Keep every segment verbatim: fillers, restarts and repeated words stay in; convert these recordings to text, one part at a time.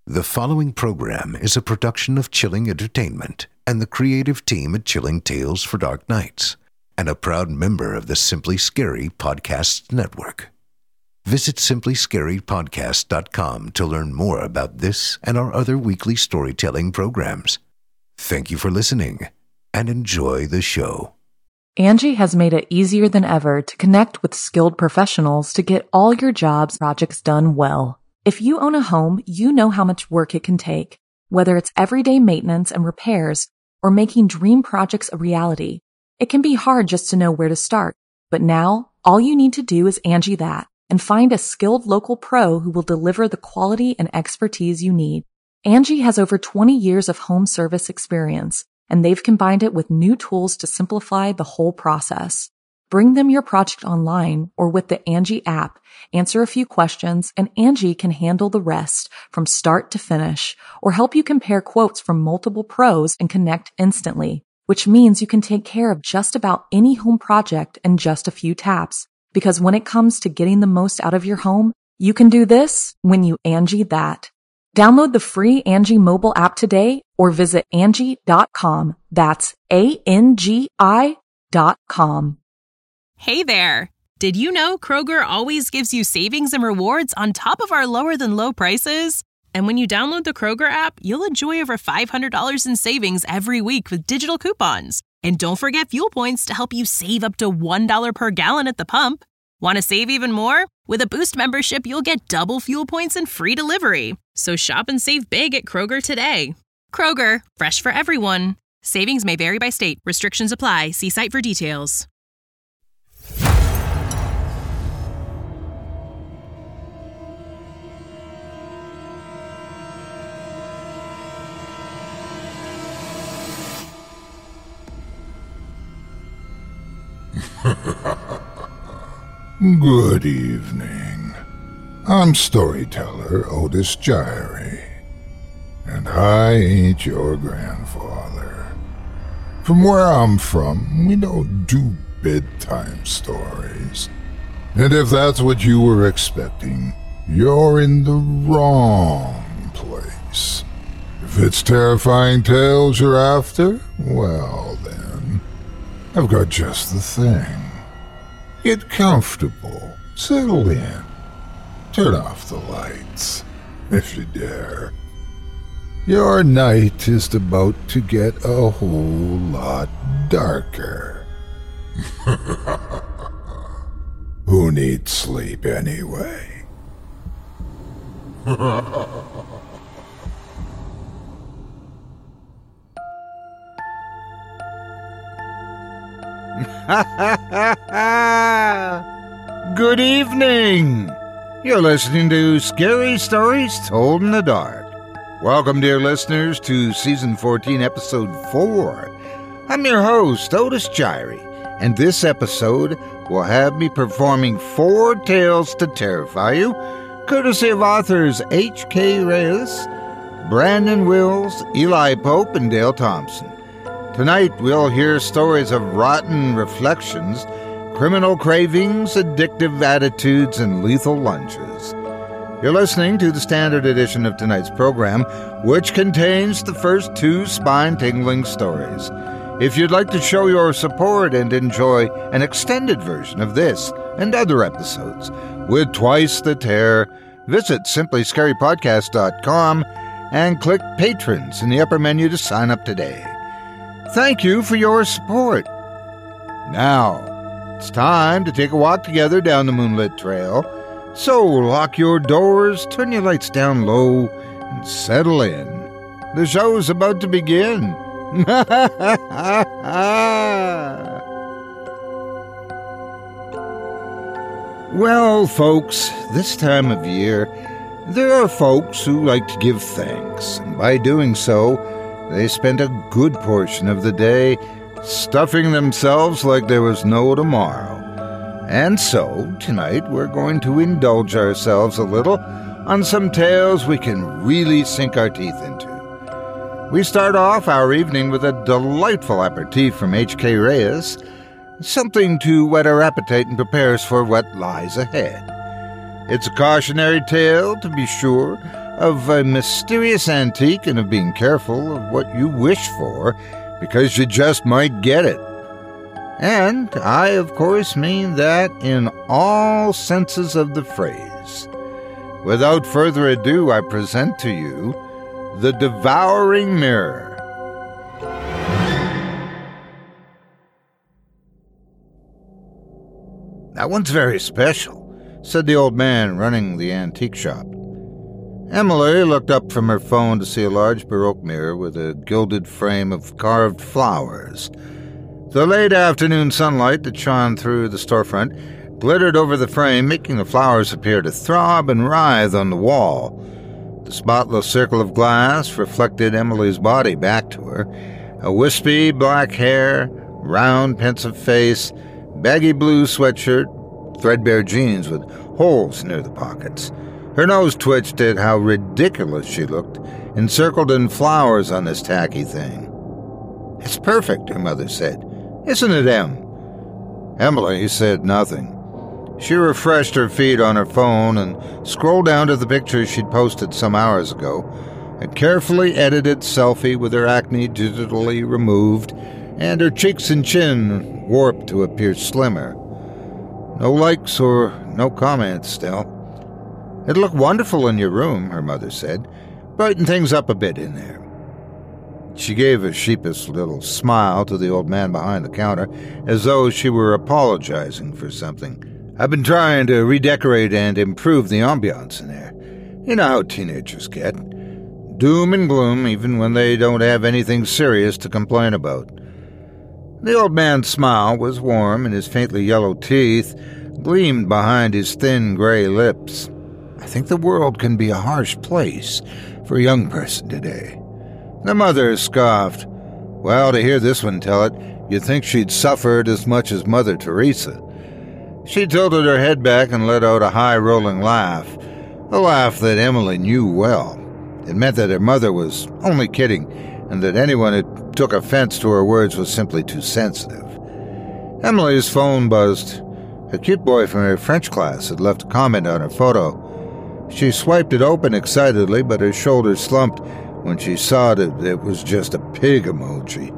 The following program is a production of Chilling Entertainment and the creative team at Chilling Tales for Dark Nights, and a proud member of the Simply Scary Podcasts Network. Visit simply scary podcast dot com to learn more about this and our other weekly storytelling programs. Thank you for listening, and enjoy the show. Angie has made it easier than ever to connect with skilled professionals to get all your jobs projects done well. If you own a home, you know how much work it can take, whether it's everyday maintenance and repairs or making dream projects a reality. It can be hard just to know where to start, but now all you need to do is Angie that and find a skilled local pro who will deliver the quality and expertise you need. Angie has over twenty years of home service experience, and they've combined it with new tools to simplify the whole process. Bring them your project online or with the Angie app, answer a few questions, and Angie can handle the rest from start to finish, or help you compare quotes from multiple pros and connect instantly, which means you can take care of just about any home project in just a few taps. Because when it comes to getting the most out of your home, you can do this when you Angie that. Download the free Angie mobile app today or visit Angie dot com. That's A N G I dot com. Hey there! Did you know Kroger always gives you savings and rewards on top of our lower-than-low prices? And when you download the Kroger app, you'll enjoy over five hundred dollars in savings every week with digital coupons. And don't forget fuel points to help you save up to one dollar per gallon at the pump. Want to save even more? With a Boost membership, you'll get double fuel points and free delivery. So shop and save big at Kroger today. Kroger, fresh for everyone. Savings may vary by state. Restrictions apply. See site for details. Good evening. I'm storyteller Otis Gyrie, and I ain't your grandfather. From where I'm from, we don't do bedtime stories. And if that's what you were expecting, you're in the wrong place. If it's terrifying tales you're after, well then, I've got just the thing. Get comfortable, settle in, turn off the lights, if you dare. Your night is about to get a whole lot darker. Who needs sleep anyway? Good evening! You're listening to Scary Stories Told in the Dark. Welcome, dear listeners, to Season fourteen, Episode four. I'm your host, Otis Gyrie, and this episode will have me performing four tales to terrify you, courtesy of authors H K Reyes, Brandon Wills, Eli Pope, and Dale Thompson. Tonight, we'll hear stories of rotten reflections, criminal cravings, addictive attitudes, and lethal lunges. You're listening to the standard edition of tonight's program, which contains the first two spine-tingling stories. If you'd like to show your support and enjoy an extended version of this and other episodes with twice the terror, visit simply scary podcast dot com and click Patrons in the upper menu to sign up today. Thank you for your support. Now, it's time to take a walk together down the moonlit trail. So lock your doors, turn your lights down low, and settle in. The show's about to begin. Well, folks, this time of year, there are folks who like to give thanks, and by doing so, they spend a good portion of the day stuffing themselves like there was no tomorrow. And so, tonight we're going to indulge ourselves a little on some tales we can really sink our teeth into. We start off our evening with a delightful aperitif from H K Reyes, something to whet our appetite and prepare us for what lies ahead. It's a cautionary tale, to be sure, of a mysterious antique and of being careful of what you wish for, because you just might get it. And I, of course, mean that in all senses of the phrase. Without further ado, I present to you The Devouring Mirror. "That one's very special," said the old man running the antique shop. Emily looked up from her phone to see a large Baroque mirror with a gilded frame of carved flowers. The late afternoon sunlight that shone through the storefront glittered over the frame, making the flowers appear to throb and writhe on the wall. The spotless circle of glass reflected Emily's body back to her, a wispy black hair, round pensive face, baggy blue sweatshirt, threadbare jeans with holes near the pockets. Her nose twitched at how ridiculous she looked, encircled in flowers on this tacky thing. "It's perfect," her mother said. "Isn't it, Em?" Emily said nothing. She refreshed her feed on her phone and scrolled down to the picture she'd posted some hours ago, a carefully edited selfie with her acne digitally removed and her cheeks and chin warped to appear slimmer. No likes or no comments still. "It'll look wonderful in your room," her mother said. "Brighten things up a bit in there." She gave a sheepish little smile to the old man behind the counter, as though she were apologizing for something. "I've been trying to redecorate and improve the ambiance in there. You know how teenagers get. Doom and gloom even when they don't have anything serious to complain about." The old man's smile was warm, and his faintly yellow teeth gleamed behind his thin gray lips. "I think the world can be a harsh place for a young person today." The mother scoffed. "Well, to hear this one tell it, you'd think she'd suffered as much as Mother Teresa." She tilted her head back and let out a high-rolling laugh, a laugh that Emily knew well. It meant that her mother was only kidding, and that anyone who took offense to her words was simply too sensitive. Emily's phone buzzed. A cute boy from her French class had left a comment on her photo. She swiped it open excitedly, but her shoulders slumped when she saw that it was just a pig emoji.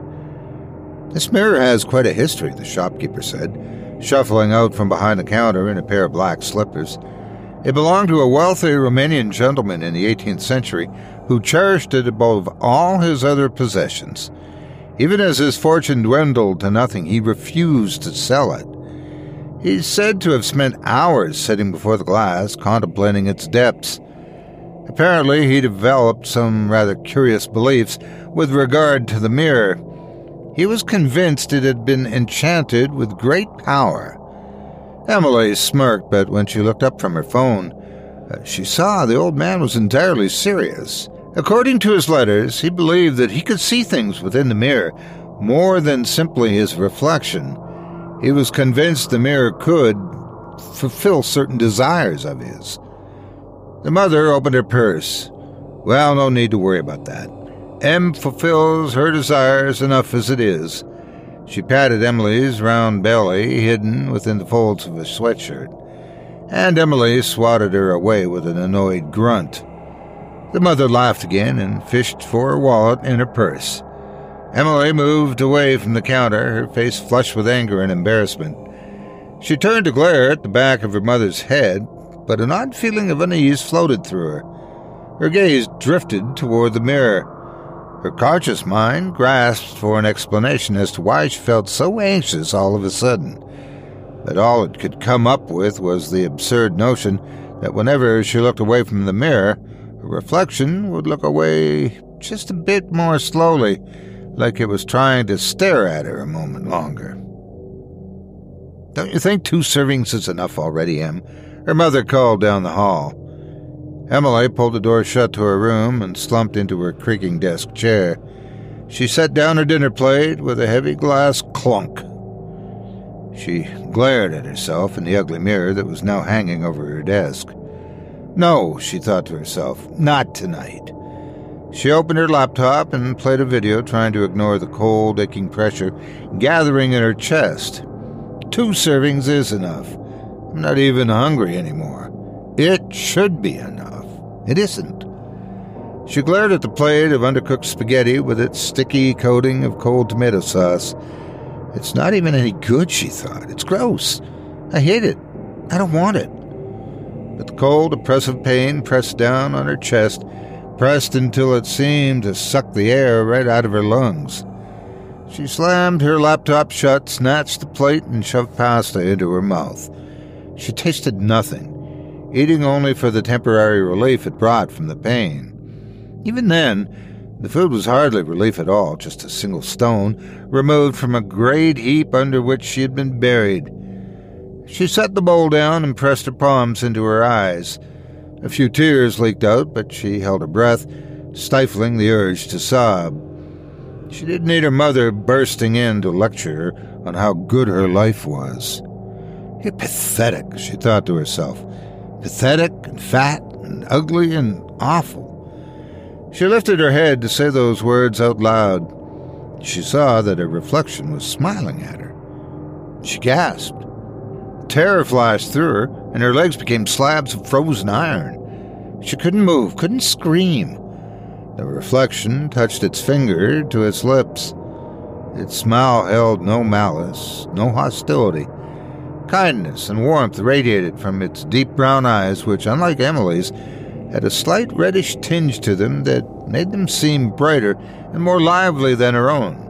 "This mirror has quite a history," the shopkeeper said, shuffling out from behind the counter in a pair of black slippers. "It belonged to a wealthy Romanian gentleman in the eighteenth century who cherished it above all his other possessions. Even as his fortune dwindled to nothing, he refused to sell it. He's said to have spent hours sitting before the glass, contemplating its depths. Apparently, he developed some rather curious beliefs with regard to the mirror. He was convinced it had been enchanted with great power." Emily smirked, but when she looked up from her phone, uh, she saw the old man was entirely serious. According to his letters, he believed that he could see things within the mirror, more than simply his reflection. He was convinced the mirror could fulfill certain desires of his. The mother opened her purse. "Well, no need to worry about that. Em fulfills her desires enough as it is." She patted Emily's round belly, hidden within the folds of a sweatshirt, and Emily swatted her away with an annoyed grunt. The mother laughed again and fished for her wallet in her purse. Emily moved away from the counter, her face flushed with anger and embarrassment. She turned to glare at the back of her mother's head, but an odd feeling of unease floated through her. Her gaze drifted toward the mirror. Her conscious mind grasped for an explanation as to why she felt so anxious all of a sudden. But all it could come up with was the absurd notion that whenever she looked away from the mirror, her reflection would look away just a bit more slowly, like it was trying to stare at her a moment longer. "Don't you think two servings is enough already, Em?" her mother called down the hall. Emily pulled the door shut to her room and slumped into her creaking desk chair. She set down her dinner plate with a heavy glass clunk. She glared at herself in the ugly mirror that was now hanging over her desk. No, she thought to herself, not tonight. She opened her laptop and played a video, trying to ignore the cold, aching pressure gathering in her chest. Two servings is enough. I'm not even hungry anymore. It should be enough. It isn't. She glared at the plate of undercooked spaghetti with its sticky coating of cold tomato sauce. It's not even any good, she thought. It's gross. I hate it. I don't want it. But the cold, oppressive pain pressed down on her chest, pressed until it seemed to suck the air right out of her lungs. She slammed her laptop shut, snatched the plate, and shoved pasta into her mouth. She tasted nothing, eating only for the temporary relief it brought from the pain. Even then, the food was hardly relief at all, just a single stone removed from a great heap under which she had been buried. She set the bowl down and pressed her palms into her eyes. A few tears leaked out, but she held her breath, stifling the urge to sob. She didn't need her mother bursting in to lecture her on how good her life was. You're pathetic, she thought to herself. Pathetic and fat and ugly and awful. She lifted her head to say those words out loud. She saw that her reflection was smiling at her. She gasped. Terror flashed through her, and her legs became slabs of frozen iron. She couldn't move, couldn't scream. The reflection touched its finger to its lips. Its smile held no malice, no hostility. Kindness and warmth radiated from its deep brown eyes, which, unlike Emily's, had a slight reddish tinge to them that made them seem brighter and more lively than her own.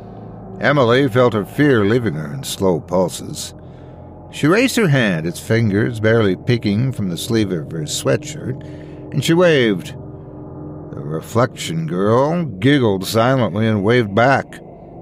Emily felt her fear leaving her in slow pulses. She raised her hand, its fingers barely peeking from the sleeve of her sweatshirt, and she waved. The reflection girl giggled silently and waved back.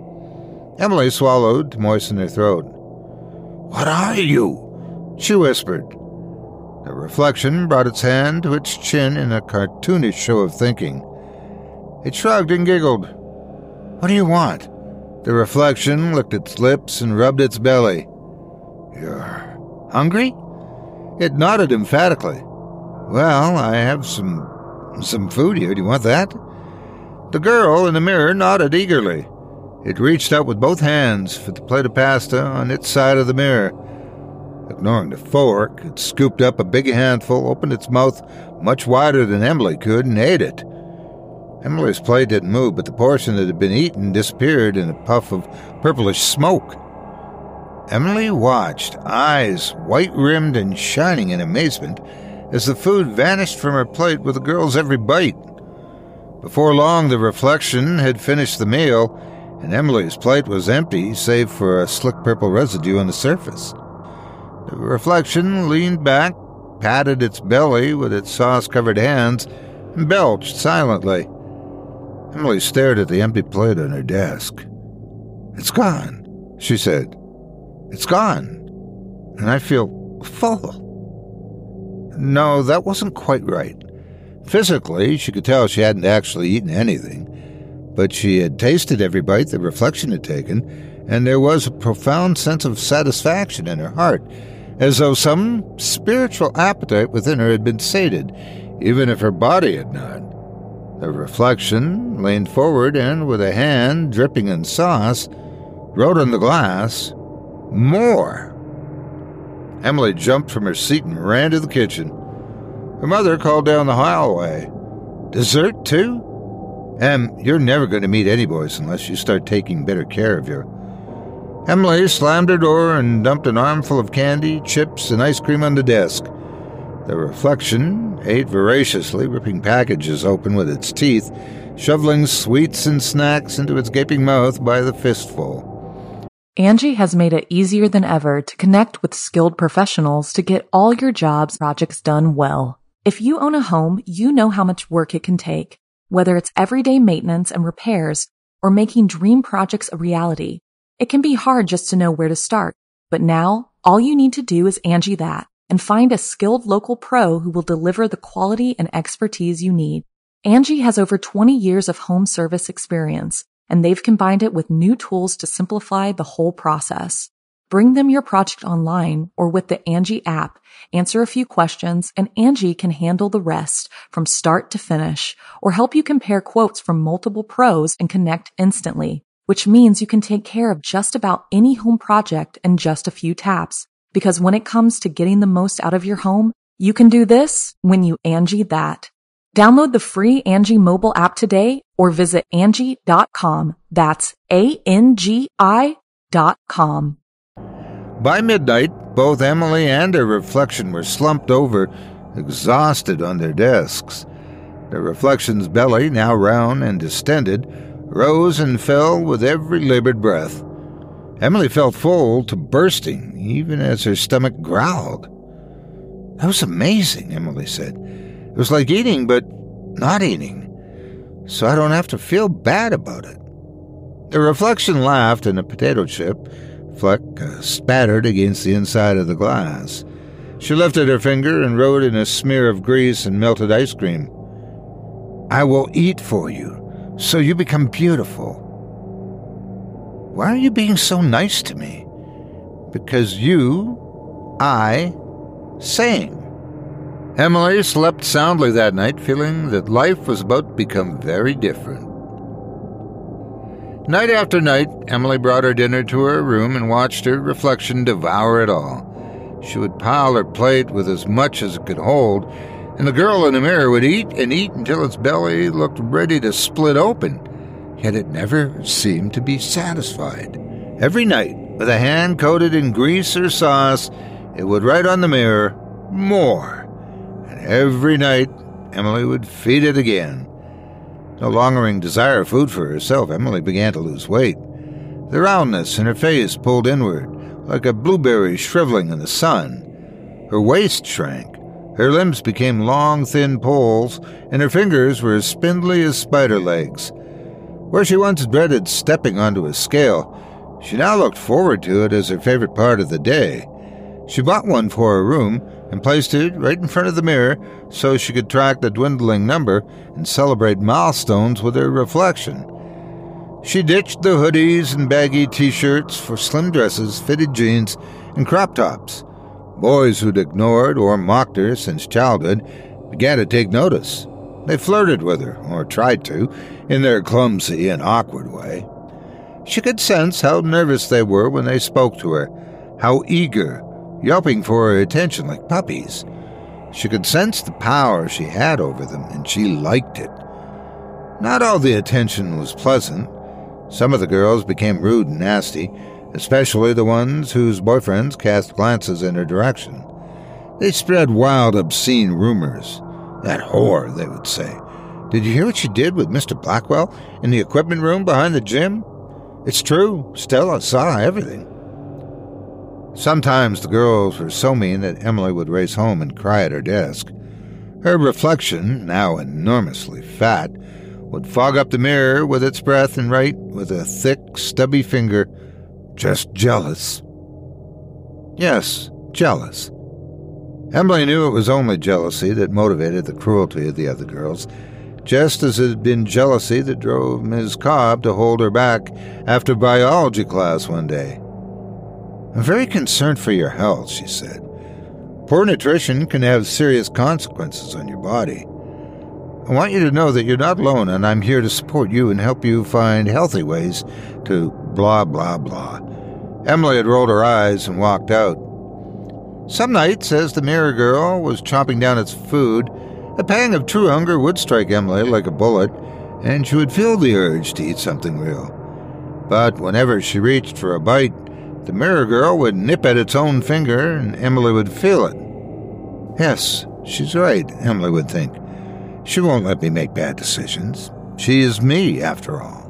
Emily swallowed to moisten her throat. "What are you?" she whispered. The reflection brought its hand to its chin in a cartoonish show of thinking. It shrugged and giggled. "What do you want?" The reflection licked its lips and rubbed its belly. "You're hungry?" It nodded emphatically. "Well, I have some some food here. Do you want that?" The girl in the mirror nodded eagerly. It reached out with both hands for the plate of pasta on its side of the mirror. Ignoring the fork, it scooped up a big handful, opened its mouth much wider than Emily could, and ate it. Emily's plate didn't move, but the portion that had been eaten disappeared in a puff of purplish smoke. Emily watched, eyes white-rimmed and shining in amazement, as the food vanished from her plate with the girl's every bite. Before long, the reflection had finished the meal, and Emily's plate was empty, save for a slick purple residue on the surface. The reflection leaned back, patted its belly with its sauce-covered hands, and belched silently. Emily stared at the empty plate on her desk. "It's gone," she said. "It's gone, and I feel full." No, that wasn't quite right. Physically, she could tell she hadn't actually eaten anything, but she had tasted every bite the reflection had taken, and there was a profound sense of satisfaction in her heart, as though some spiritual appetite within her had been sated, even if her body had not. The reflection leaned forward and, with a hand dripping in sauce, wrote on the glass, "More." Emily jumped from her seat and ran to the kitchen. Her mother called down the hallway. "Dessert, too? Em, you're never going to meet any boys unless you start taking better care of you." Emily slammed her door and dumped an armful of candy, chips, and ice cream on the desk. The reflection ate voraciously, ripping packages open with its teeth, shoveling sweets and snacks into its gaping mouth by the fistful. Angie has made it easier than ever to connect with skilled professionals to get all your jobs projects done well. If you own a home, you know how much work it can take, whether it's everyday maintenance and repairs or making dream projects a reality. It can be hard just to know where to start, but now all you need to do is Angie that and find a skilled local pro who will deliver the quality and expertise you need. Angie has over twenty years of home service experience, and they've combined it with new tools to simplify the whole process. Bring them your project online or with the Angie app, answer a few questions, and Angie can handle the rest from start to finish, or help you compare quotes from multiple pros and connect instantly, which means you can take care of just about any home project in just a few taps. Because when it comes to getting the most out of your home, you can do this when you Angie that. Download the free Angie mobile app today or visit Angie dot com. That's A N G I dot com. By midnight, both Emily and her reflection were slumped over, exhausted on their desks. The reflection's belly, now round and distended, rose and fell with every labored breath. Emily felt full to bursting, even as her stomach growled. "That was amazing," Emily said. "It was like eating, but not eating, so I don't have to feel bad about it." The reflection laughed, and a potato chip fleck uh, spattered against the inside of the glass. She lifted her finger and wrote in a smear of grease and melted ice cream, "I will eat for you, so you become beautiful." "Why are you being so nice to me?" "Because you, I, sing." Emily slept soundly that night, feeling that life was about to become very different. Night after night, Emily brought her dinner to her room and watched her reflection devour it all. She would pile her plate with as much as it could hold, and the girl in the mirror would eat and eat until its belly looked ready to split open, yet it never seemed to be satisfied. Every night, with a hand coated in grease or sauce, it would write on the mirror, "More." And every night, Emily would feed it again. No longer in desire of food for herself, Emily began to lose weight. The roundness in her face pulled inward, like a blueberry shriveling in the sun. Her waist shrank. Her limbs became long, thin poles, and her fingers were as spindly as spider legs. Where she once dreaded stepping onto a scale, she now looked forward to it as her favorite part of the day. She bought one for her room and placed it right in front of the mirror so she could track the dwindling number and celebrate milestones with her reflection. She ditched the hoodies and baggy t-shirts for slim dresses, fitted jeans, and crop tops. Boys who'd ignored or mocked her since childhood began to take notice. They flirted with her, or tried to, in their clumsy and awkward way. She could sense how nervous they were when they spoke to her, how eager, yelping for her attention like puppies. She could sense the power she had over them, and she liked it. Not all the attention was pleasant. Some of the girls became rude and nasty, especially the ones whose boyfriends cast glances in her direction. They spread wild, obscene rumors. "That whore," they would say. "Did you hear what she did with Mister Blackwell in the equipment room behind the gym?" "It's true. Stella saw everything." Sometimes the girls were so mean that Emily would race home and cry at her desk. Her reflection, now enormously fat, would fog up the mirror with its breath and write with a thick, stubby finger, "Just jealous." Yes, jealous. Emily knew it was only jealousy that motivated the cruelty of the other girls, just as it had been jealousy that drove Miz Cobb to hold her back after biology class one day. "I'm very concerned for your health," she said. "Poor nutrition can have serious consequences on your body. I want you to know that you're not alone, and I'm here to support you and help you find healthy ways to blah, blah, blah." Emily had rolled her eyes and walked out. Some nights, as the mirror girl was chomping down its food, a pang of true hunger would strike Emily like a bullet, and she would feel the urge to eat something real. But whenever she reached for a bite, the mirror girl would nip at its own finger, and Emily would feel it. Yes, she's right, Emily would think. She won't let me make bad decisions. She is me, after all.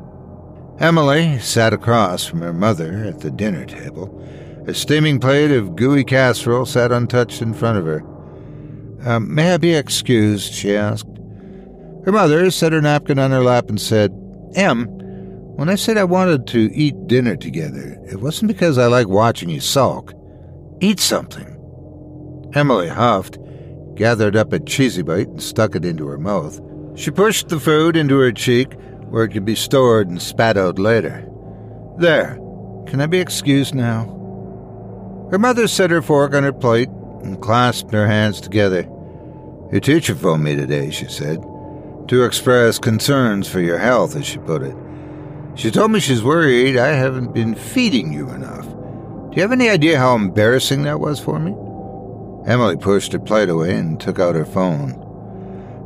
Emily sat across from her mother at the dinner table. A steaming plate of gooey casserole sat untouched in front of her. Uh, may I be excused? She asked. Her mother set her napkin on her lap and said, Em, when I said I wanted to eat dinner together, it wasn't because I like watching you sulk. Eat something. Emily huffed, gathered up a cheesy bite and stuck it into her mouth. She pushed the food into her cheek where it could be stored and spat out later. There, can I be excused now? Her mother set her fork on her plate and clasped her hands together. Your teacher phoned me today, she said, to express concerns for your health, as she put it. She told me she's worried I haven't been feeding you enough. Do you have any idea how embarrassing that was for me? Emily pushed her plate away and took out her phone.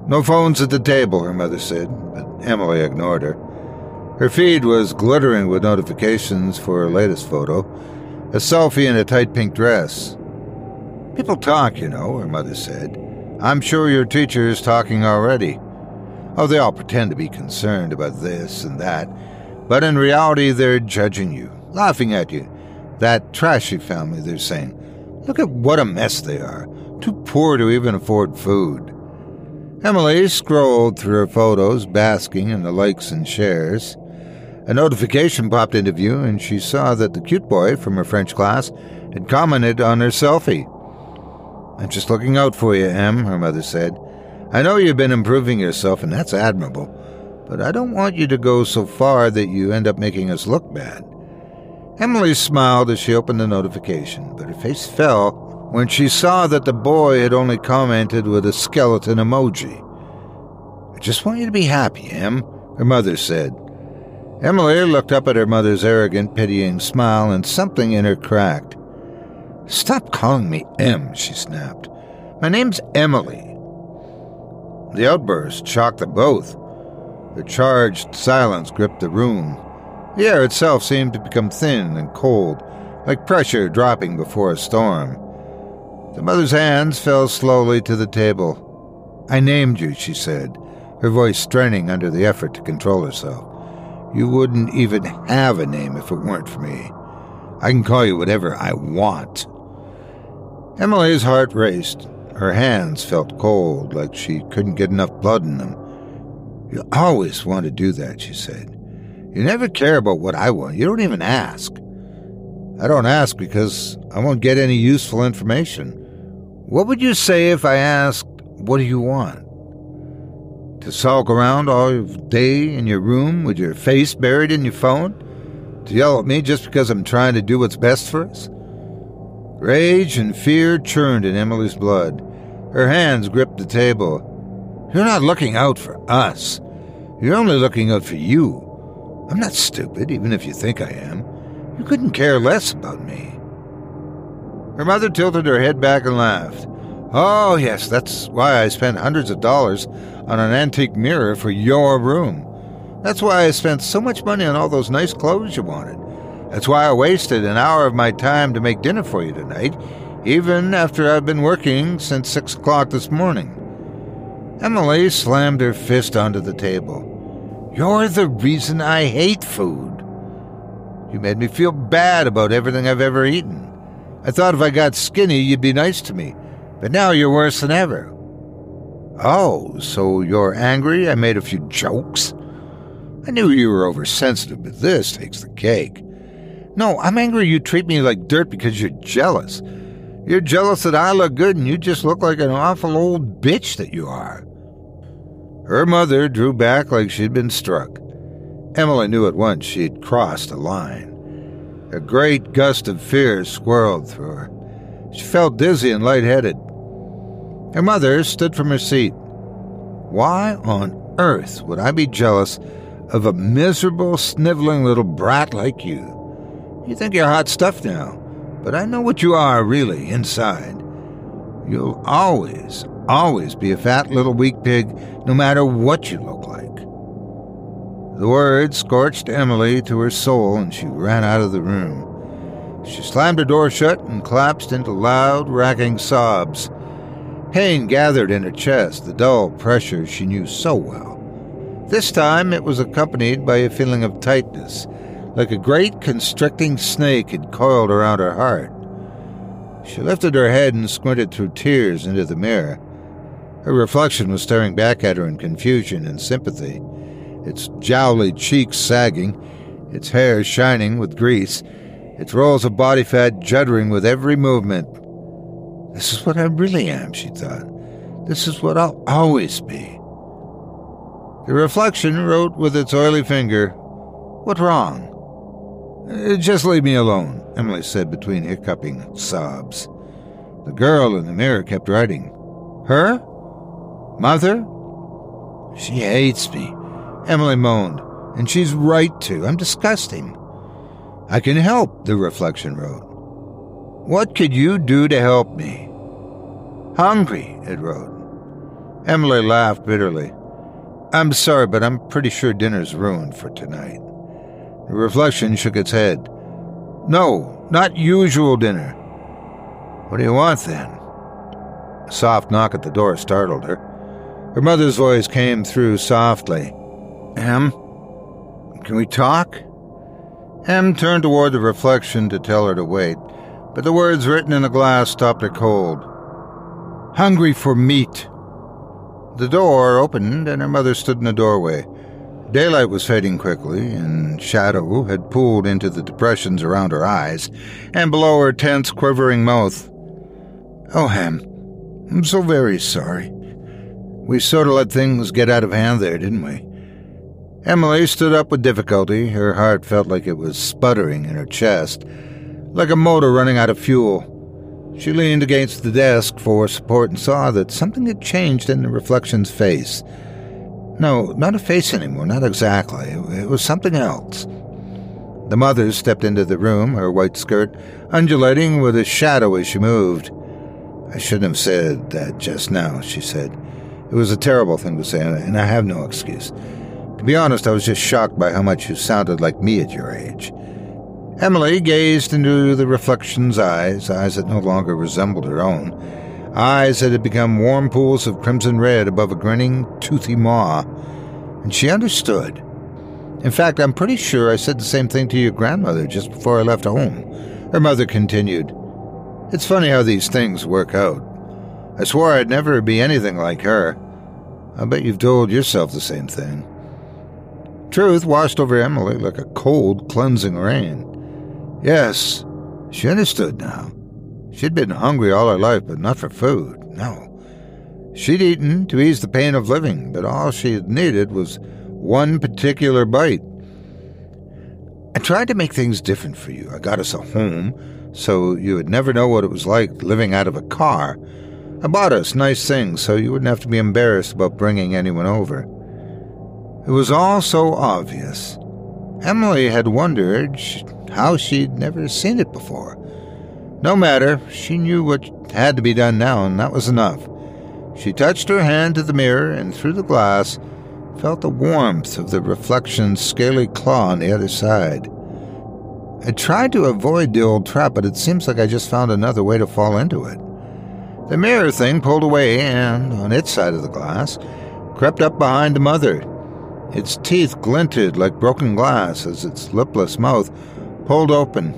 No phones at the table, her mother said, but Emily ignored her. Her feed was glittering with notifications for her latest photo, a selfie in a tight pink dress. People talk, you know, her mother said. I'm sure your teacher is talking already. Oh, they all pretend to be concerned about this and that, but in reality they're judging you, laughing at you. That trashy family, they're saying. Look at what a mess they are, too poor to even afford food. Emily scrolled through her photos, basking in the likes and shares. A notification popped into view, and she saw that the cute boy from her French class had commented on her selfie. I'm just looking out for you, Em, her mother said. I know you've been improving yourself, and that's admirable, but I don't want you to go so far that you end up making us look bad. Emily smiled as she opened the notification, but her face fell when she saw that the boy had only commented with a skeleton emoji. I just want you to be happy, Em, her mother said. Emily looked up at her mother's arrogant, pitying smile, and something in her cracked. Stop calling me Em, she snapped. My name's Emily. The outburst shocked them both. The charged silence gripped the room. The air itself seemed to become thin and cold, like pressure dropping before a storm. The mother's hands fell slowly to the table. I named you, she said, her voice straining under the effort to control herself. You wouldn't even have a name if it weren't for me. I can call you whatever I want. Emily's heart raced. Her hands felt cold, like she couldn't get enough blood in them. You always want to do that, she said. You never care about what I want. You don't even ask. I don't ask because I won't get any useful information. What would you say if I asked, what do you want? To sulk around all day in your room with your face buried in your phone? To yell at me just because I'm trying to do what's best for us? Rage and fear churned in Emily's blood. Her hands gripped the table. You're not looking out for us. You're only looking out for you. I'm not stupid, even if you think I am. You couldn't care less about me. Her mother tilted her head back and laughed. Oh, yes, that's why I spent hundreds of dollars on an antique mirror for your room. That's why I spent so much money on all those nice clothes you wanted. That's why I wasted an hour of my time to make dinner for you tonight, even after I've been working since six o'clock this morning. Emily slammed her fist onto the table. You're the reason I hate food. You made me feel bad about everything I've ever eaten. I thought if I got skinny, you'd be nice to me, but now you're worse than ever. Oh, so you're angry I made a few jokes? I knew you were oversensitive, but this takes the cake. No, I'm angry you treat me like dirt because you're jealous. You're jealous that I look good and you just look like an awful old bitch that you are. Her mother drew back like she'd been struck. Emily knew at once she had crossed a line. A great gust of fear swirled through her. She felt dizzy and lightheaded. Her mother stood from her seat. Why on earth would I be jealous of a miserable, sniveling little brat like you? You think you're hot stuff now, but I know what you are really inside. You'll always, always be a fat little weak pig, no matter what you look like. The words scorched Emily to her soul, and she ran out of the room. She slammed her door shut and collapsed into loud, racking sobs. Pain gathered in her chest, the dull pressure she knew so well. This time it was accompanied by a feeling of tightness, like a great constricting snake had coiled around her heart. She lifted her head and squinted through tears into the mirror. Her reflection was staring back at her in confusion and sympathy, its jowly cheeks sagging, its hair shining with grease, its rolls of body fat juddering with every movement. This is what I really am, she thought. This is what I'll always be. The reflection wrote with its oily finger, What wrong? Just leave me alone, Emily said between hiccuping sobs. The girl in the mirror kept writing. Her? Mother? She hates me, Emily moaned, and she's right to. I'm disgusting. I can help, the reflection wrote. What could you do to help me? Hungry, it wrote. Emily laughed bitterly. I'm sorry, but I'm pretty sure dinner's ruined for tonight. The reflection shook its head. No, not usual dinner. What do you want then? A soft knock at the door startled her. Her mother's voice came through softly. Em, can we talk? Em turned toward the reflection to tell her to wait, but the words written in the glass stopped her cold. Hungry for meat. The door opened, and her mother stood in the doorway. Daylight was fading quickly, and shadow had pooled into the depressions around her eyes and below her tense, quivering mouth. Oh, Em, I'm so very sorry. We sort of let things get out of hand there, didn't we? Emily stood up with difficulty. Her heart felt like it was sputtering in her chest, like a motor running out of fuel. She leaned against the desk for support and saw that something had changed in the reflection's face. No, not a face anymore, not exactly. It was something else. The mother stepped into the room, her white skirt undulating with a shadow as she moved. I shouldn't have said that just now, she said. It was a terrible thing to say, and I have no excuse. To be honest, I was just shocked by how much you sounded like me at your age. Emily gazed into the reflection's eyes, eyes that no longer resembled her own, eyes that had become warm pools of crimson red above a grinning, toothy maw, and she understood. In fact, I'm pretty sure I said the same thing to your grandmother just before I left home. Her mother continued. It's funny how these things work out. I swore I'd never be anything like her. I bet you've told yourself the same thing. Truth washed over Emily like a cold, cleansing rain. Yes, she understood now. She'd been hungry all her life, but not for food, no. She'd eaten to ease the pain of living, but all she had needed was one particular bite. I tried to make things different for you. I got us a home, so you would never know what it was like living out of a car. I bought us nice things, so you wouldn't have to be embarrassed about bringing anyone over. It was all so obvious. Emily had wondered how she'd never seen it before. No matter, she knew what had to be done now, and that was enough. She touched her hand to the mirror, and through the glass, felt the warmth of the reflection's scaly claw on the other side. I tried to avoid the old trap, but it seems like I just found another way to fall into it. The mirror thing pulled away, and, on its side of the glass, crept up behind the mother. Its teeth glinted like broken glass as its lipless mouth pulled open.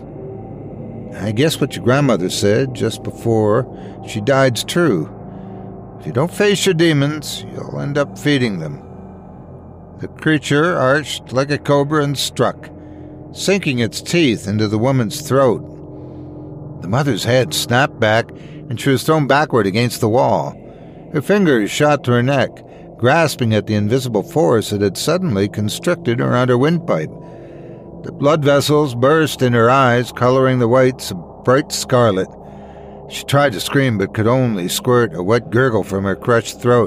I guess what your grandmother said just before she died's true. If you don't face your demons, you'll end up feeding them. The creature arched like a cobra and struck, sinking its teeth into the woman's throat. The mother's head snapped back, and she was thrown backward against the wall. Her fingers shot to her neck, grasping at the invisible force that had suddenly constricted around her windpipe. The blood vessels burst in her eyes, coloring the whites a bright scarlet. She tried to scream, but could only squirt a wet gurgle from her crushed throat.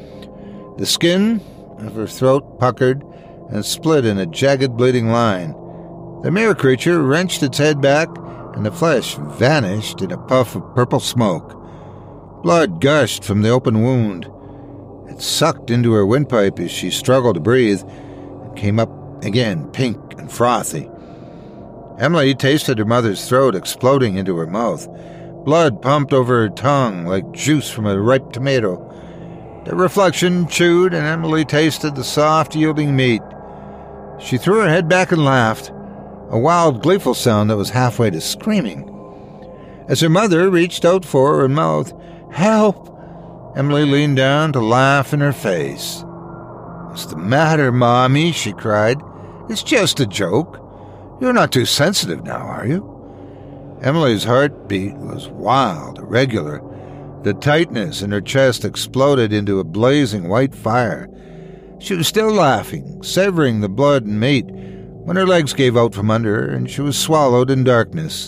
The skin of her throat puckered and split in a jagged bleeding line. The mirror creature wrenched its head back, and the flesh vanished in a puff of purple smoke. Blood gushed from the open wound. It sucked into her windpipe as she struggled to breathe, and came up again, pink and frothy. Emily tasted her mother's throat exploding into her mouth. Blood pumped over her tongue like juice from a ripe tomato. The reflection chewed, and Emily tasted the soft, yielding meat. She threw her head back and laughed, a wild, gleeful sound that was halfway to screaming. As her mother reached out for her and mouthed, "Help!" Emily leaned down to laugh in her face. "What's the matter, Mommy?" she cried. "It's just a joke. You're not too sensitive now, are you?" Emily's heartbeat was wild, irregular. The tightness in her chest exploded into a blazing white fire. She was still laughing, severing the blood and meat, when her legs gave out from under her and she was swallowed in darkness.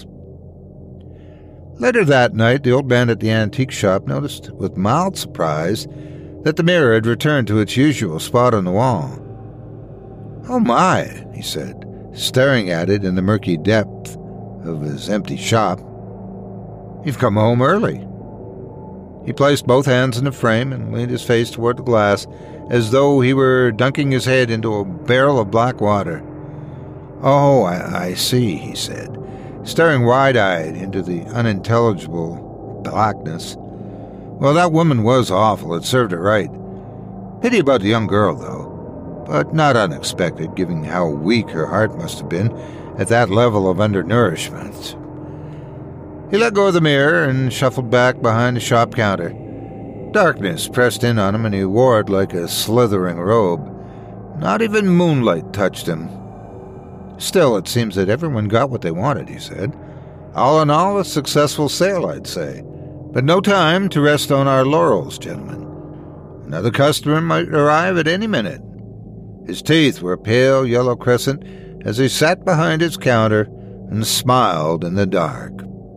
Later that night, the old man at the antique shop noticed with mild surprise that the mirror had returned to its usual spot on the wall. "Oh my," he said, staring at it in the murky depth of his empty shop. "You've come home early." He placed both hands in the frame and leaned his face toward the glass, as though he were dunking his head into a barrel of black water. "Oh, I, I see," he said, staring wide-eyed into the unintelligible blackness. "Well, that woman was awful. It served her right. Pity about the young girl, though, but not unexpected, given how weak her heart must have been at that level of undernourishment." He let go of the mirror and shuffled back behind the shop counter. Darkness pressed in on him, and he wore it like a slithering robe. Not even moonlight touched him. "Still, it seems that everyone got what they wanted," he said. "All in all, a successful sale, I'd say. But no time to rest on our laurels, gentlemen. Another customer might arrive at any minute." His teeth were a pale yellow crescent as he sat behind his counter and smiled in the dark.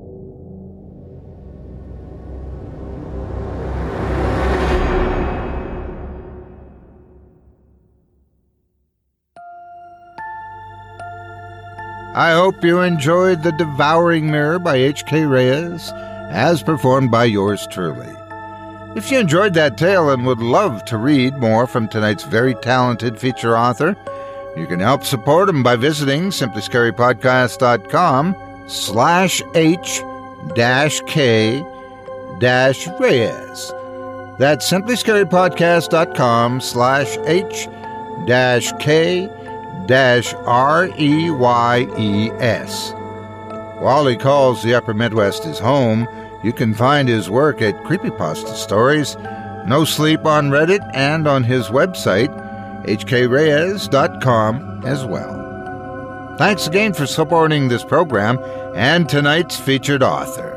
I hope you enjoyed The Devouring Mirror by H K Reyes, as performed by yours truly. If you enjoyed that tale and would love to read more from tonight's very talented feature author, you can help support him by visiting simply scary podcast dot com slash H dash K dash Reyes. That's simply scary podcast dot com slash H dash K dash R E Y E S. While he calls the Upper Midwest his home, you can find his work at Creepypasta Stories, No Sleep on Reddit, and on his website, H K Reyes dot com, as well. Thanks again for supporting this program and tonight's featured author.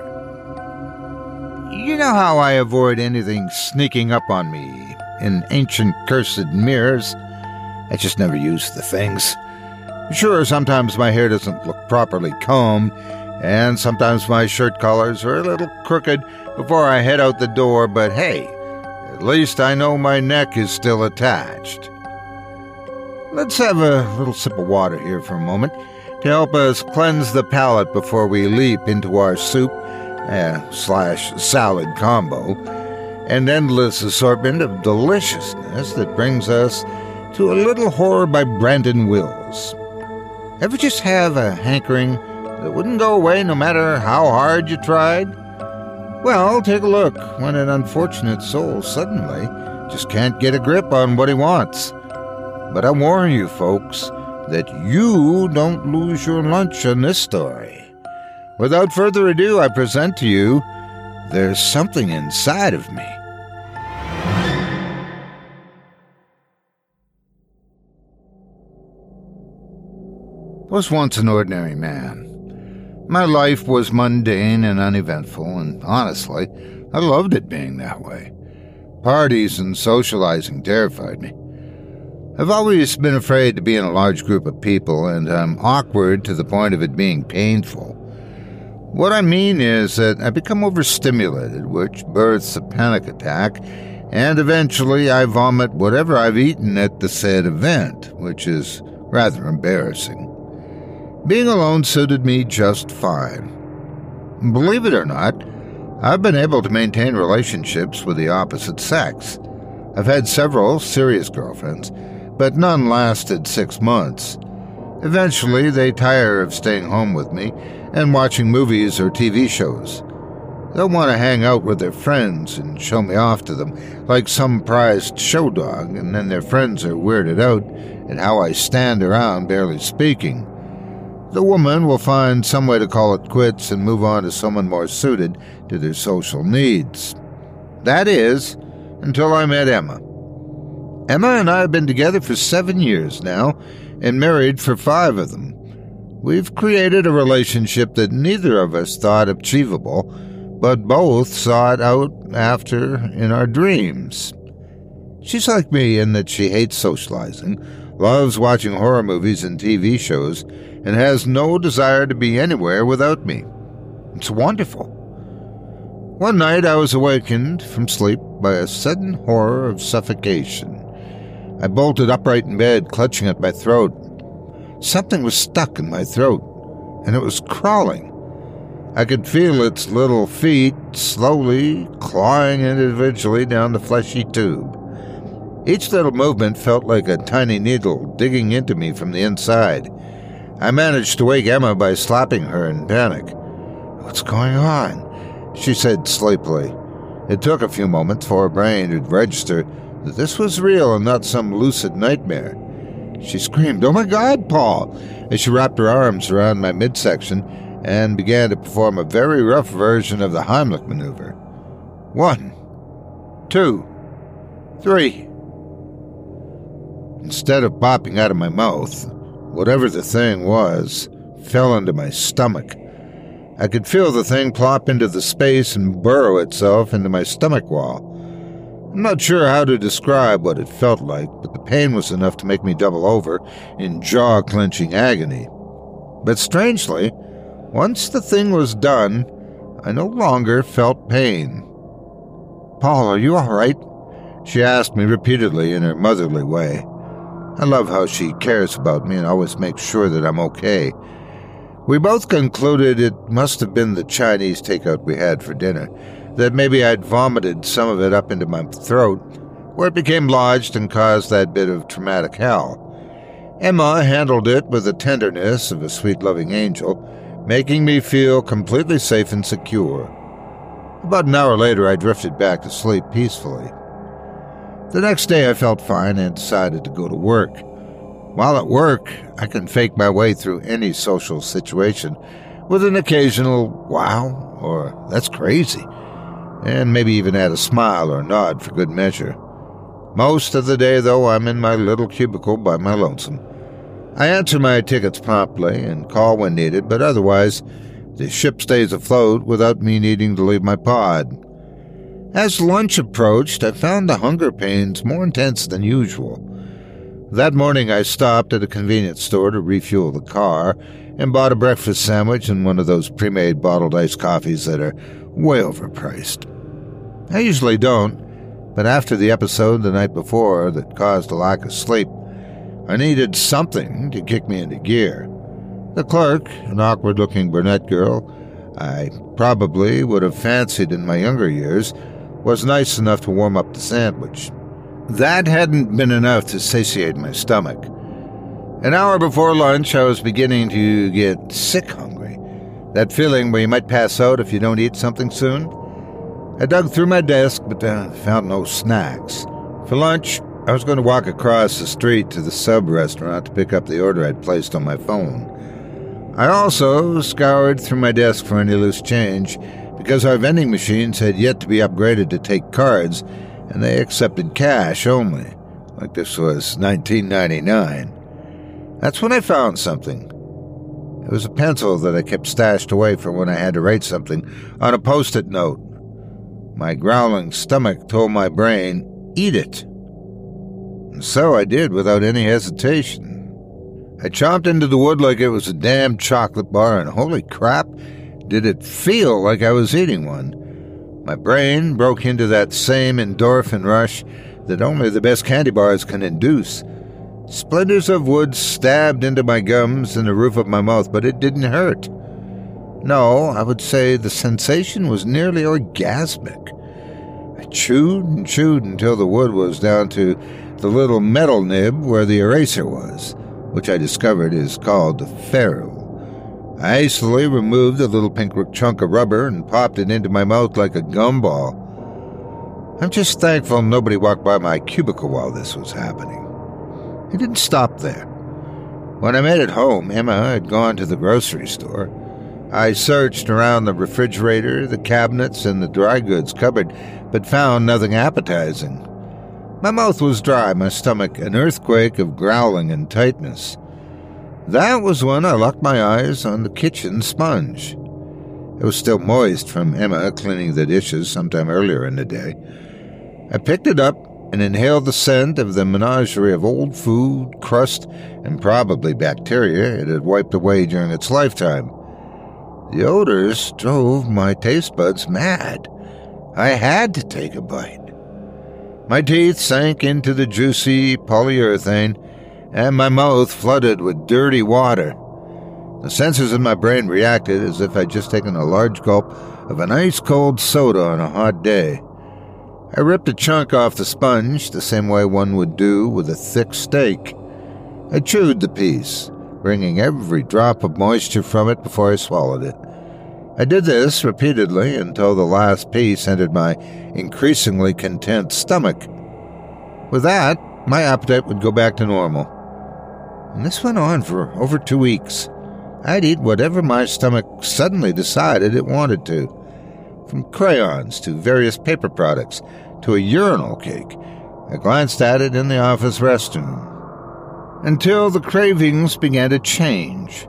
You know how I avoid anything sneaking up on me in ancient cursed mirrors? I just never use the things. Sure, sometimes my hair doesn't look properly combed, and sometimes my shirt collars are a little crooked before I head out the door, but hey, at least I know my neck is still attached. Let's have a little sip of water here for a moment to help us cleanse the palate before we leap into our soup uh, slash salad combo, an endless assortment of deliciousness that brings us to A Little Horror by Brandon Wills. Ever just have a hankering that wouldn't go away no matter how hard you tried? Well, take a look when an unfortunate soul suddenly just can't get a grip on what he wants. But I warn you, folks, that you don't lose your lunch on this story. Without further ado, I present to you There's Something Inside of Me. Was once an ordinary man. My life was mundane and uneventful, and honestly, I loved it being that way. Parties and socializing terrified me. I've always been afraid to be in a large group of people, and I'm awkward to the point of it being painful. What I mean is that I become overstimulated, which births a panic attack, and eventually I vomit whatever I've eaten at the said event, which is rather embarrassing. Being alone suited me just fine. Believe it or not, I've been able to maintain relationships with the opposite sex. I've had several serious girlfriends, but none lasted six months. Eventually, they tire of staying home with me and watching movies or T V shows. They'll want to hang out with their friends and show me off to them like some prized show dog, and then their friends are weirded out at how I stand around barely speaking. The woman will find some way to call it quits and move on to someone more suited to their social needs. That is, until I met Emma. Emma and I have been together for seven years now, and married for five of them. We've created a relationship that neither of us thought achievable, but both sought out after in our dreams. She's like me in that she hates socializing, loves watching horror movies and T V shows, and has no desire to be anywhere without me. It's wonderful. One night I was awakened from sleep by a sudden horror of suffocation. I bolted upright in bed, clutching at my throat. Something was stuck in my throat, and it was crawling. I could feel its little feet slowly clawing individually down the fleshy tube. Each little movement felt like a tiny needle digging into me from the inside. I managed to wake Emma by slapping her in panic. "What's going on?" she said sleepily. It took a few moments for her brain to register that this was real and not some lucid nightmare. She screamed, "Oh my God, Paul!" as she wrapped her arms around my midsection and began to perform a very rough version of the Heimlich maneuver. One, two, three. Instead of popping out of my mouth, whatever the thing was fell into my stomach. I could feel the thing plop into the space and burrow itself into my stomach wall. I'm not sure how to describe what it felt like, but the pain was enough to make me double over in jaw-clenching agony. But strangely, once the thing was done, I no longer felt pain. "Paul, are you all right?" she asked me repeatedly in her motherly way. I love how she cares about me and always makes sure that I'm okay. We both concluded it must have been the Chinese takeout we had for dinner, that maybe I'd vomited some of it up into my throat, where it became lodged and caused that bit of traumatic hell. Emma handled it with the tenderness of a sweet, loving angel, making me feel completely safe and secure. About an hour later, I drifted back to sleep peacefully. The next day, I felt fine and decided to go to work. While at work, I can fake my way through any social situation with an occasional wow or "that's crazy," and maybe even add a smile or a nod for good measure. Most of the day, though, I'm in my little cubicle by my lonesome. I answer my tickets promptly and call when needed, but otherwise, the ship stays afloat without me needing to leave my pod. As lunch approached, I found the hunger pains more intense than usual. That morning I stopped at a convenience store to refuel the car and bought a breakfast sandwich and one of those pre-made bottled iced coffees that are way overpriced. I usually don't, but after the episode the night before that caused a lack of sleep, I needed something to kick me into gear. The clerk, an awkward-looking brunette girl I probably would have fancied in my younger years, was nice enough to warm up the sandwich. That hadn't been enough to satiate my stomach. An hour before lunch, I was beginning to get sick hungry. That feeling where you might pass out if you don't eat something soon. I dug through my desk, but uh, found no snacks. For lunch, I was going to walk across the street to the sub-restaurant to pick up the order I'd placed on my phone. I also scoured through my desk for any loose change, because our vending machines had yet to be upgraded to take cards, and they accepted cash only, like this was nineteen ninety-nine. That's when I found something. It was a pencil that I kept stashed away for when I had to write something on a post-it note. My growling stomach told my brain, "Eat it." And so I did without any hesitation. I chomped into the wood like it was a damn chocolate bar, and holy crap, did it feel like I was eating one. My brain broke into that same endorphin rush that only the best candy bars can induce. Splinters of wood stabbed into my gums and the roof of my mouth, but it didn't hurt. No, I would say the sensation was nearly orgasmic. I chewed and chewed until the wood was down to the little metal nib where the eraser was, which I discovered is called the ferrule. I hastily removed the little pink chunk of rubber and popped it into my mouth like a gumball. I'm just thankful nobody walked by my cubicle while this was happening. It didn't stop there. When I made it home, Emma had gone to the grocery store. I searched around the refrigerator, the cabinets, and the dry goods cupboard, but found nothing appetizing. My mouth was dry, my stomach an earthquake of growling and tightness. That was when I locked my eyes on the kitchen sponge. It was still moist from Emma cleaning the dishes sometime earlier in the day. I picked it up and inhaled the scent of the menagerie of old food, crust, and probably bacteria it had wiped away during its lifetime. The odors drove my taste buds mad. I had to take a bite. My teeth sank into the juicy polyurethane, and my mouth flooded with dirty water. The sensors in my brain reacted as if I'd just taken a large gulp of an ice-cold soda on a hot day. I ripped a chunk off the sponge the same way one would do with a thick steak. I chewed the piece, wringing every drop of moisture from it before I swallowed it. I did this repeatedly until the last piece entered my increasingly content stomach. With that, my appetite would go back to normal. And this went on for over two weeks. I'd eat whatever my stomach suddenly decided it wanted to. From crayons to various paper products to a urinal cake. I glanced at it in the office restroom. Until the cravings began to change.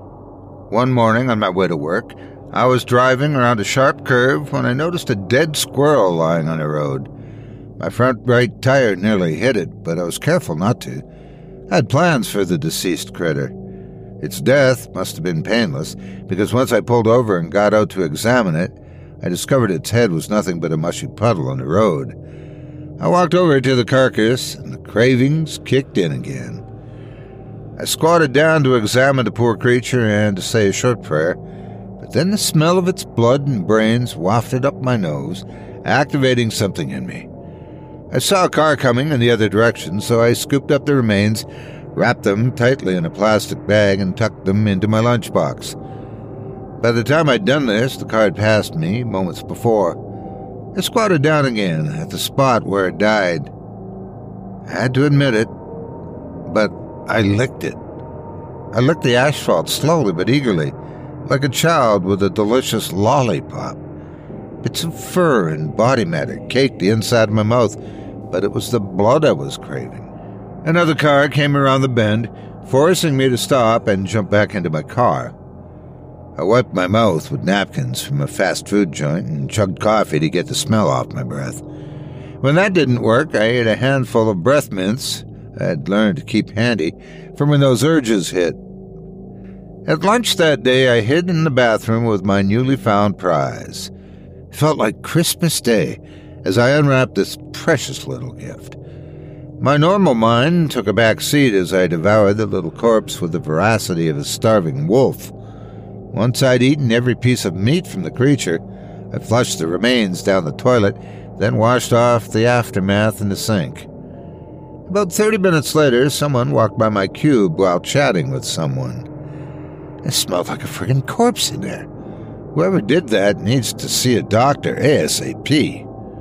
One morning on my way to work, I was driving around a sharp curve when I noticed a dead squirrel lying on the road. My front right tire nearly hit it, but I was careful not to. I had plans for the deceased critter. Its death must have been painless, because once I pulled over and got out to examine it, I discovered its head was nothing but a mushy puddle on the road. I walked over to the carcass, and the cravings kicked in again. I squatted down to examine the poor creature and to say a short prayer, but then the smell of its blood and brains wafted up my nose, activating something in me. I saw a car coming in the other direction, so I scooped up the remains, wrapped them tightly in a plastic bag, and tucked them into my lunchbox. By the time I'd done this, the car had passed me moments before. I squatted down again at the spot where it died. I had to admit it, but I licked it. I licked the asphalt slowly but eagerly, like a child with a delicious lollipop. Bits of fur and body matter caked the inside of my mouth, but it was the blood I was craving. Another car came around the bend, forcing me to stop and jump back into my car. I wiped my mouth with napkins from a fast food joint and chugged coffee to get the smell off my breath. When that didn't work, I ate a handful of breath mints I'd learned to keep handy for when those urges hit. At lunch that day, I hid in the bathroom with my newly found prize. It felt like Christmas Day as I unwrapped this precious little gift. My normal mind took a back seat as I devoured the little corpse with the voracity of a starving wolf. Once I'd eaten every piece of meat from the creature, I flushed the remains down the toilet, then washed off the aftermath in the sink. About thirty minutes later, someone walked by my cube while chatting with someone. It smelled like a friggin' corpse in there. Whoever did that needs to see a doctor ASAP.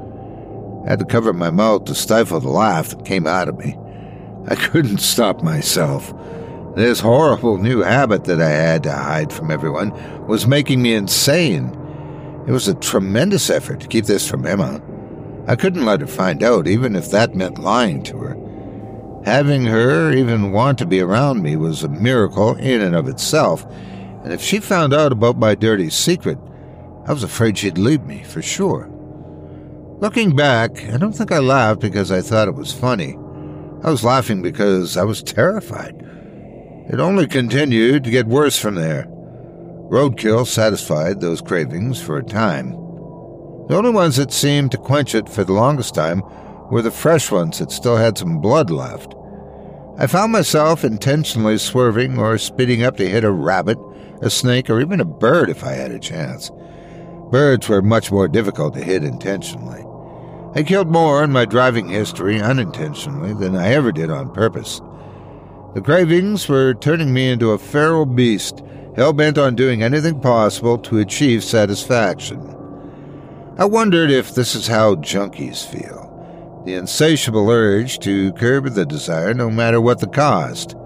I had to cover my mouth to stifle the laugh that came out of me. I couldn't stop myself. This horrible new habit that I had to hide from everyone was making me insane. It was a tremendous effort to keep this from Emma. I couldn't let her find out, even if that meant lying to her. Having her even want to be around me was a miracle in and of itself, and if she found out about my dirty secret, I was afraid she'd leave me, for sure. Looking back, I don't think I laughed because I thought it was funny. I was laughing because I was terrified. It only continued to get worse from there. Roadkill satisfied those cravings for a time. The only ones that seemed to quench it for the longest time were the fresh ones that still had some blood left. I found myself intentionally swerving or speeding up to hit a rabbit, a snake, or even a bird if I had a chance. Birds were much more difficult to hit intentionally. I killed more in my driving history unintentionally than I ever did on purpose. The cravings were turning me into a feral beast, hell-bent on doing anything possible to achieve satisfaction. I wondered if this is how junkies feel. The insatiable urge to curb the desire no matter what the cost.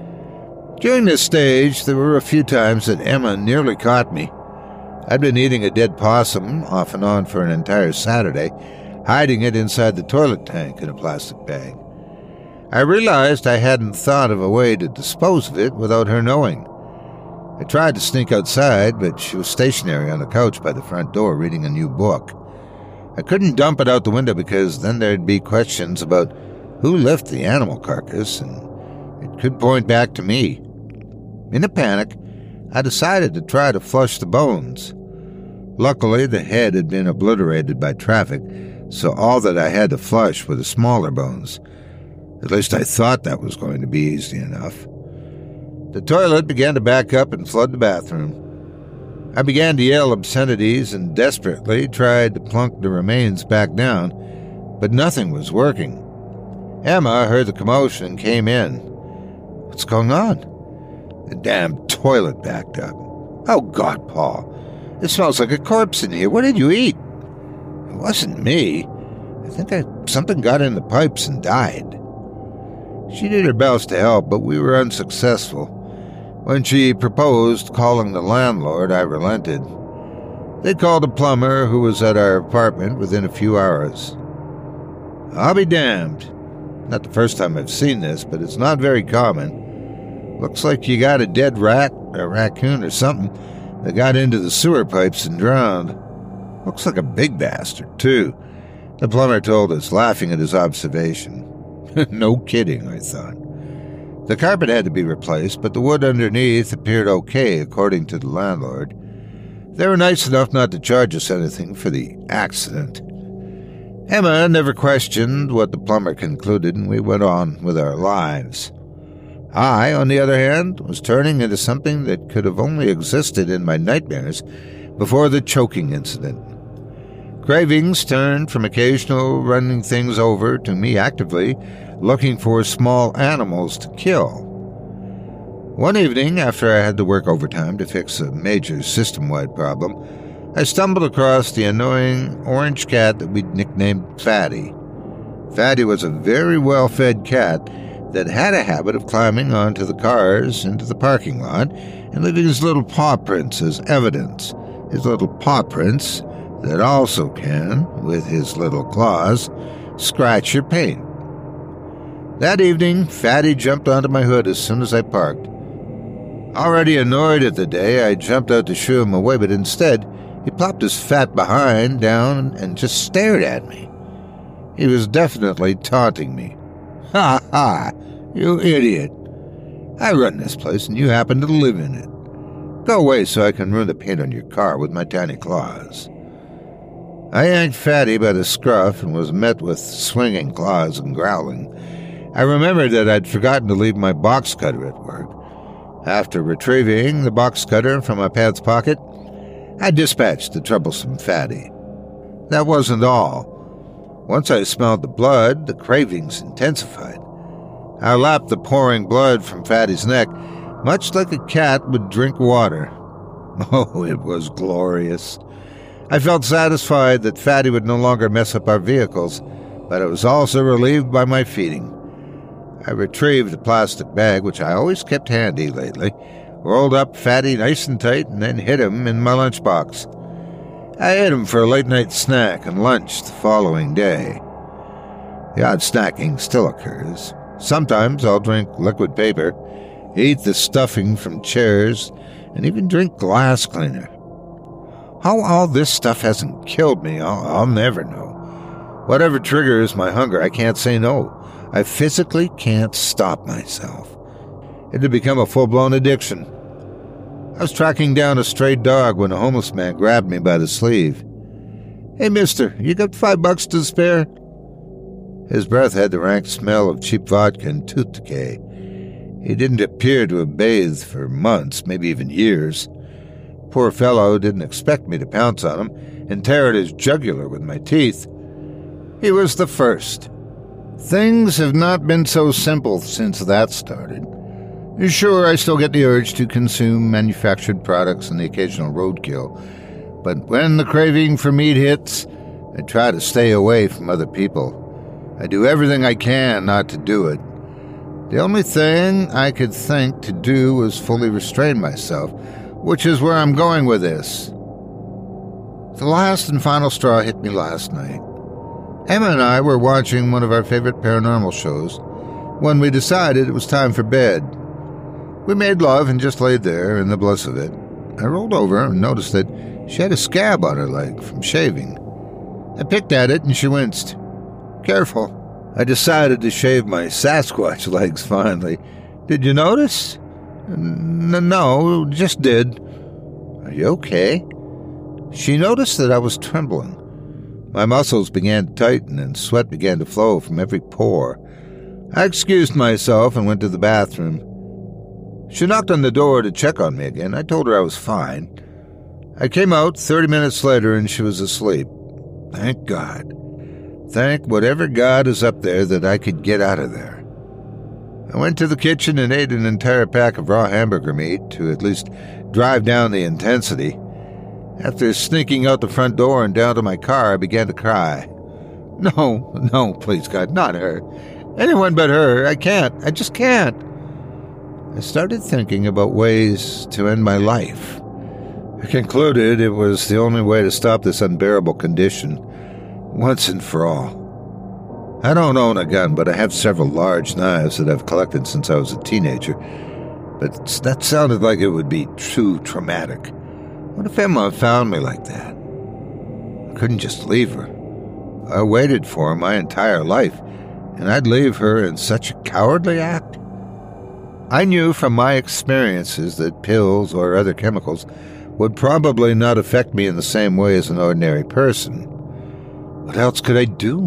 During this stage, there were a few times that Emma nearly caught me. I'd been eating a dead possum off and on for an entire Saturday, hiding it inside the toilet tank in a plastic bag. I realized I hadn't thought of a way to dispose of it without her knowing. I tried to sneak outside, but she was stationary on the couch by the front door reading a new book. I couldn't dump it out the window because then there'd be questions about who left the animal carcass, and it could point back to me. In a panic, I decided to try to flush the bones. Luckily, the head had been obliterated by traffic, so all that I had to flush were the smaller bones. At least I thought that was going to be easy enough. The toilet began to back up and flood the bathroom. I began to yell obscenities and desperately tried to plunk the remains back down, but nothing was working. Emma heard the commotion and came in. "What's going on?" "The damn toilet backed up." "Oh, God, Paul. It smells like a corpse in here. What did you eat?" "It wasn't me. I think I, something got in the pipes and died." She did her best to help, but we were unsuccessful. When she proposed calling the landlord, I relented. They called a plumber who was at our apartment within a few hours. I'll be damned. Not the first time I've seen this, but it's not very common. Looks like you got a dead rat, or raccoon or something, that got into the sewer pipes and drowned. Looks like a big bastard, too, the plumber told us, laughing at his observation. No kidding, I thought. The carpet had to be replaced, but the wood underneath appeared okay, according to the landlord. They were nice enough not to charge us anything for the accident. Emma never questioned what the plumber concluded, and we went on with our lives. I, on the other hand, was turning into something that could have only existed in my nightmares before the choking incident. Cravings turned from occasional running things over to me actively looking for small animals to kill. One evening, after I had to work overtime to fix a major system-wide problem, I stumbled across the annoying orange cat that we'd nicknamed Fatty. Fatty was a very well-fed cat that had a habit of climbing onto the cars into the parking lot and leaving his little paw prints as evidence. His little paw prints that also can, with his little claws, scratch your paint. That evening, Fatty jumped onto my hood as soon as I parked. Already annoyed at the day, I jumped out to shoo him away, but instead, he plopped his fat behind down and just stared at me. He was definitely taunting me. "Ha ha, you idiot. I run this place and you happen to live in it. Go away so I can ruin the paint on your car with my tiny claws." I yanked Fatty by the scruff and was met with swinging claws and growling. I remembered that I'd forgotten to leave my box cutter at work. After retrieving the box cutter from my pants pocket, I dispatched the troublesome Fatty. That wasn't all. Once I smelled the blood, the cravings intensified. I lapped the pouring blood from Fatty's neck, much like a cat would drink water. Oh, it was glorious. I felt satisfied that Fatty would no longer mess up our vehicles, but I was also relieved by my feeding. I retrieved a plastic bag, which I always kept handy lately, rolled up Fatty nice and tight, and then hid him in my lunchbox. I ate him for a late-night snack and lunch the following day. The odd snacking still occurs. Sometimes I'll drink liquid paper, eat the stuffing from chairs, and even drink glass cleaner. How all this stuff hasn't killed me, I'll, I'll never know. Whatever triggers my hunger, I can't say no. I physically can't stop myself. It had become a full-blown addiction. I was tracking down a stray dog when a homeless man grabbed me by the sleeve. "Hey, mister, you got five bucks to spare?" His breath had the rank smell of cheap vodka and tooth decay. He didn't appear to have bathed for months, maybe even years. Poor fellow didn't expect me to pounce on him and tear at his jugular with my teeth. He was the first. Things have not been so simple since that started. Sure, I still get the urge to consume manufactured products and the occasional roadkill, but when the craving for meat hits, I try to stay away from other people. I do everything I can not to do it. The only thing I could think to do was fully restrain myself, which is where I'm going with this. The last and final straw hit me last night. Emma and I were watching one of our favorite paranormal shows when we decided it was time for bed. We made love and just laid there in the bliss of it. I rolled over and noticed that she had a scab on her leg from shaving. I picked at it and she winced. "Careful." I decided to shave my Sasquatch legs finally. "Did you notice?" N- no, just did." "Are you okay?" She noticed that I was trembling. My muscles began to tighten and sweat began to flow from every pore. I excused myself and went to the bathroom. She knocked on the door to check on me again. I told her I was fine. I came out thirty minutes later and she was asleep. Thank God. Thank whatever God is up there that I could get out of there. I went to the kitchen and ate an entire pack of raw hamburger meat to at least drive down the intensity. After sneaking out the front door and down to my car, I began to cry. No, no, please God, not her. Anyone but her. I can't. I just can't. I started thinking about ways to end my life. I concluded it was the only way to stop this unbearable condition, once and for all. I don't own a gun, but I have several large knives that I've collected since I was a teenager. But that sounded like it would be too traumatic. What if Emma found me like that? I couldn't just leave her. I waited for her my entire life, and I'd leave her in such a cowardly act? I knew from my experiences that pills or other chemicals would probably not affect me in the same way as an ordinary person. What else could I do?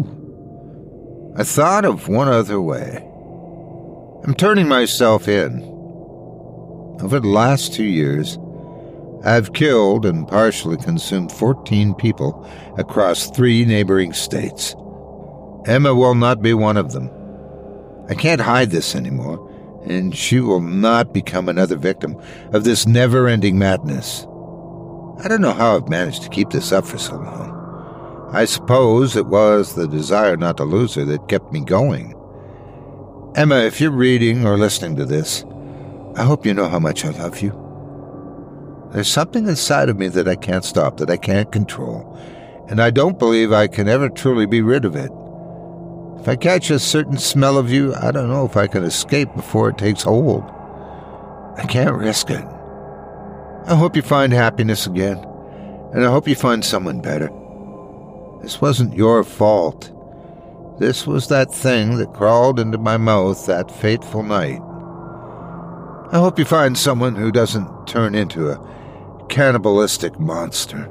I thought of one other way. I'm turning myself in. Over the last two years, I've killed and partially consumed fourteen people across three neighboring states. Emma will not be one of them. I can't hide this anymore, and she will not become another victim of this never-ending madness. I don't know how I've managed to keep this up for so long. I suppose it was the desire not to lose her that kept me going. Emma, if you're reading or listening to this, I hope you know how much I love you. There's something inside of me that I can't stop, that I can't control, and I don't believe I can ever truly be rid of it. If I catch a certain smell of you, I don't know if I can escape before it takes hold. I can't risk it. I hope you find happiness again, and I hope you find someone better. This wasn't your fault. This was that thing that crawled into my mouth that fateful night. I hope you find someone who doesn't turn into a cannibalistic monster.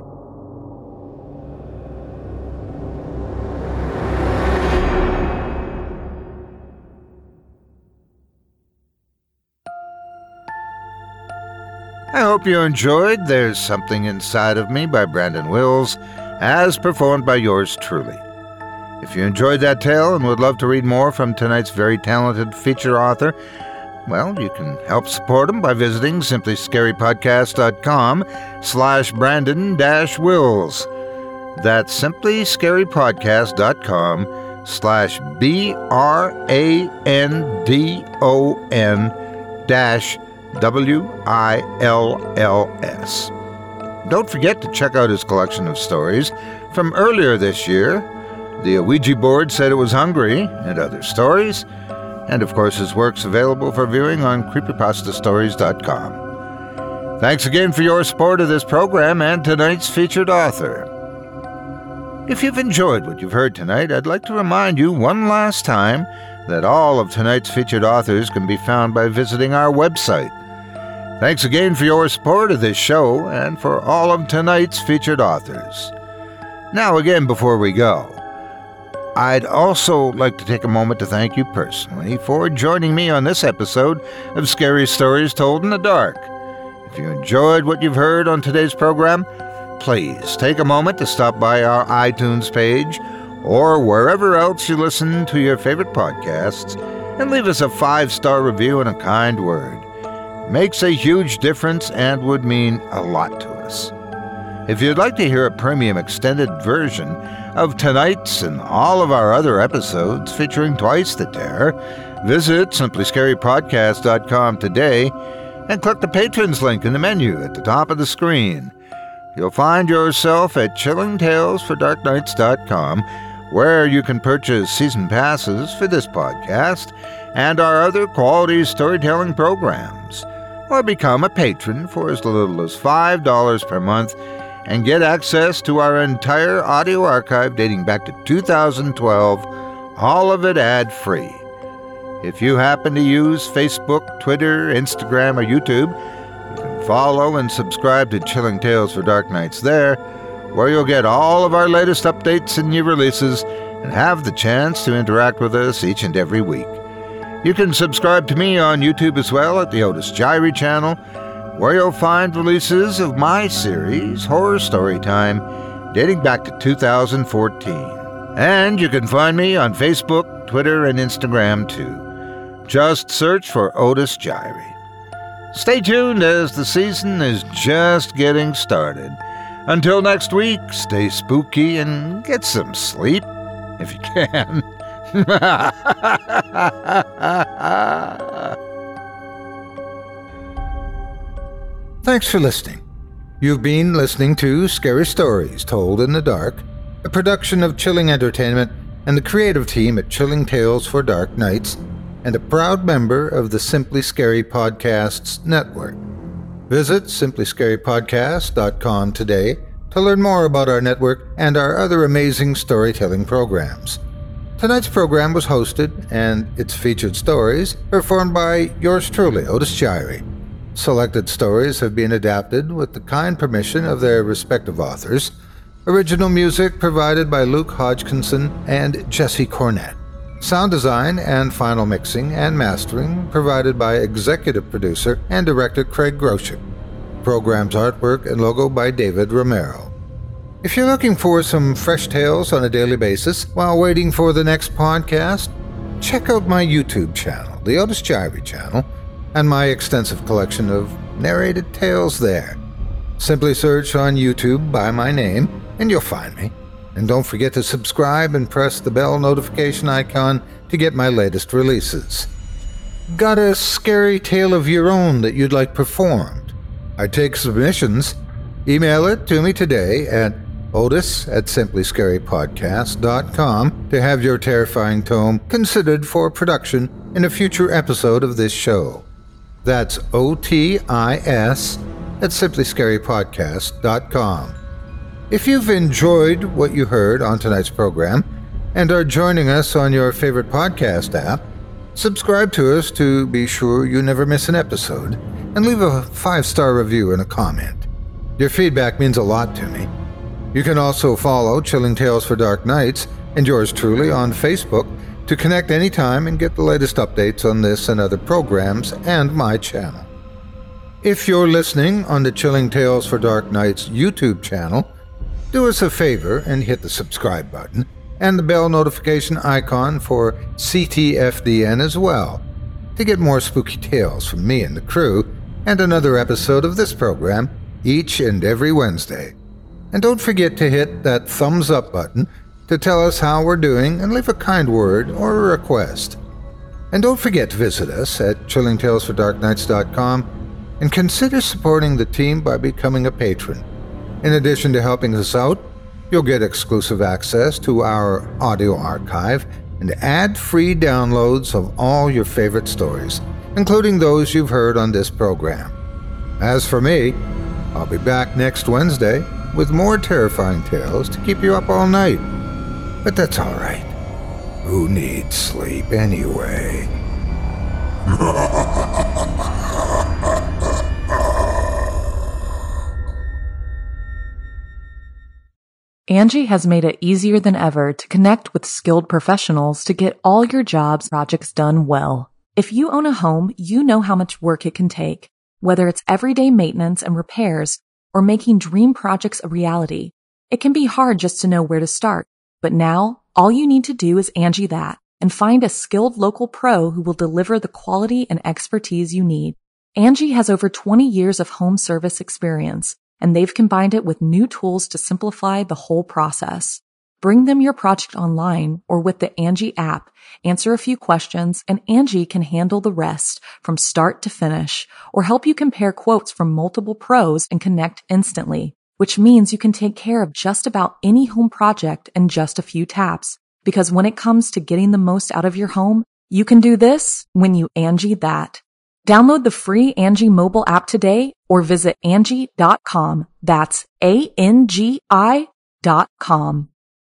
I hope you enjoyed There's Something Inside of Me by Brandon Wills, as performed by yours truly. If you enjoyed that tale and would love to read more from tonight's very talented feature author, well, you can help support him by visiting simply scary podcast dot com slash Brandon dash Wills. That's simply scary podcast dot com slash B R A N D O N dash W I L L S. Don't forget to check out his collection of stories from earlier this year, The Ouija Board Said It Was Hungry, and other stories, and of course his work's available for viewing on creepypasta stories dot com. Thanks again for your support of this program and tonight's featured author. If you've enjoyed what you've heard tonight, I'd like to remind you one last time that all of tonight's featured authors can be found by visiting our website. Thanks again for your support of this show and for all of tonight's featured authors. Now again, before we go, I'd also like to take a moment to thank you personally for joining me on this episode of Scary Stories Told in the Dark. If you enjoyed what you've heard on today's program, please take a moment to stop by our iTunes page or wherever else you listen to your favorite podcasts and leave us a five-star review and a kind word. It makes a huge difference and would mean a lot to us. If you'd like to hear a premium extended version of tonight's and all of our other episodes featuring twice the terror, visit simply scary podcast dot com today and click the Patrons link in the menu at the top of the screen. You'll find yourself at chilling tales for dark nights dot com, where you can purchase season passes for this podcast and our other quality storytelling programs, or become a patron for as little as five dollars per month and get access to our entire audio archive dating back to two thousand twelve, all of it ad-free. If you happen to use Facebook, Twitter, Instagram, or YouTube, you can follow and subscribe to Chilling Tales for Dark Nights there, where you'll get all of our latest updates and new releases and have the chance to interact with us each and every week. You can subscribe to me on YouTube as well at the Otis Jiry channel, where you'll find releases of my series, Horror Storytime, dating back to two thousand fourteen. And you can find me on Facebook, Twitter, and Instagram too. Just search for Otis Jiry. Stay tuned as the season is just getting started. Until next week, stay spooky and get some sleep, if you can. Thanks for listening. You've been listening to Scary Stories Told in the Dark, a production of Chilling Entertainment and the creative team at Chilling Tales for Dark Nights, and a proud member of the Simply Scary Podcasts network. Visit simply scary podcast dot com today to learn more about our network and our other amazing storytelling programs. Tonight's program was hosted, and its featured stories performed by yours truly, Otis Jiry. Selected stories have been adapted with the kind permission of their respective authors. Original music provided by Luke Hodgkinson and Jesse Cornett. Sound design and final mixing and mastering provided by executive producer and director Craig Groshek. Program's artwork and logo by David Romero. If you're looking for some fresh tales on a daily basis while waiting for the next podcast, check out my YouTube channel, the Otis Jiry channel, and my extensive collection of narrated tales there. Simply search on YouTube by my name, and you'll find me. And don't forget to subscribe and press the bell notification icon to get my latest releases. Got a scary tale of your own that you'd like performed? I take submissions. Email it to me today at otis at simply scary podcast dot com to have your terrifying tome considered for production in a future episode of this show. That's O T I S at simply scary podcast dot com. If you've enjoyed what you heard on tonight's program and are joining us on your favorite podcast app, subscribe to us to be sure you never miss an episode, and leave a five-star review and a comment. Your feedback means a lot to me. You can also follow Chilling Tales for Dark Nights and yours truly on Facebook to connect anytime and get the latest updates on this and other programs and my channel. If you're listening on the Chilling Tales for Dark Nights YouTube channel, do us a favor and hit the subscribe button and the bell notification icon for C T F D N as well to get more spooky tales from me and the crew and another episode of this program each and every Wednesday. And don't forget to hit that thumbs up button to tell us how we're doing and leave a kind word or a request. And don't forget to visit us at chilling tales for dark nights dot com and consider supporting the team by becoming a patron. In addition to helping us out, you'll get exclusive access to our audio archive and ad-free downloads of all your favorite stories, including those you've heard on this program. As for me, I'll be back next Wednesday with more terrifying tales to keep you up all night. But that's all right. Who needs sleep anyway? Angie has made it easier than ever to connect with skilled professionals to get all your jobs projects done well. If you own a home, you know how much work it can take, whether it's everyday maintenance and repairs or making dream projects a reality. It can be hard just to know where to start, but now all you need to do is Angie that and find a skilled local pro who will deliver the quality and expertise you need. Angie has over twenty years of home service experience, and they've combined it with new tools to simplify the whole process. Bring them your project online or with the Angie app, answer a few questions, and Angie can handle the rest from start to finish, or help you compare quotes from multiple pros and connect instantly, which means you can take care of just about any home project in just a few taps. Because when it comes to getting the most out of your home, you can do this when you Angie that. Download the free Angie mobile app today or visit Angie dot com. That's A N G I dot com.